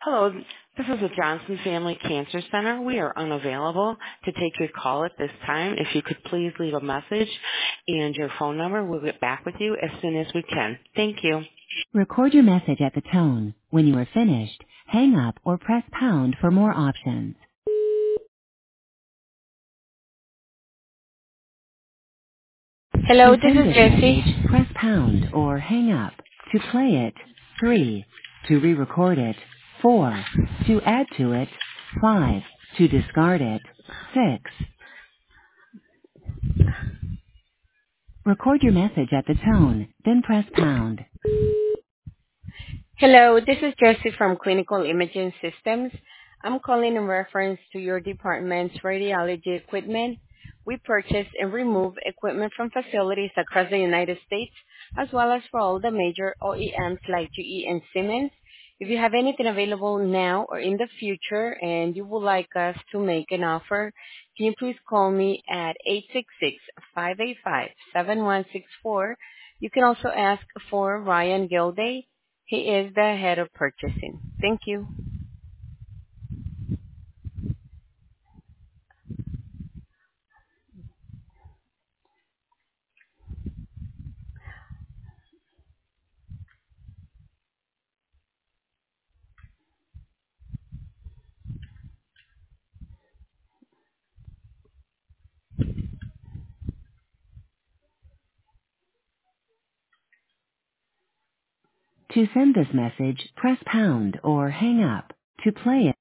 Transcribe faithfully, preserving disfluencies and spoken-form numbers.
Hello, this is the Johnson Family Cancer Center. We are unavailable to take your call at this time. If you could please leave a message and your phone number, we'll get back with you as soon as we can. Thank you. Record your message at the tone. When you are finished, hang up or press pound for more options. To Hello, this send is this Jessie. message, press pound or hang up. To play it, three. To re-record it, four. To add to it, five. To discard it, six. Record your message at the tone, then press pound. Hello, this is Jessie from Clinical Imaging Systems. I'm calling in reference to your department's radiology equipment. We purchase and remove equipment from facilities across the United States, as well as for all the major O E Ms like G E and Siemens. If you have anything available now or in the future and you would like us to make an offer, can you please call me at eight six six, five eight five, seven one six four. You can also ask for Ryan Gilday. He is the head of purchasing. Thank you. To send this message, press pound or hang up. To play it,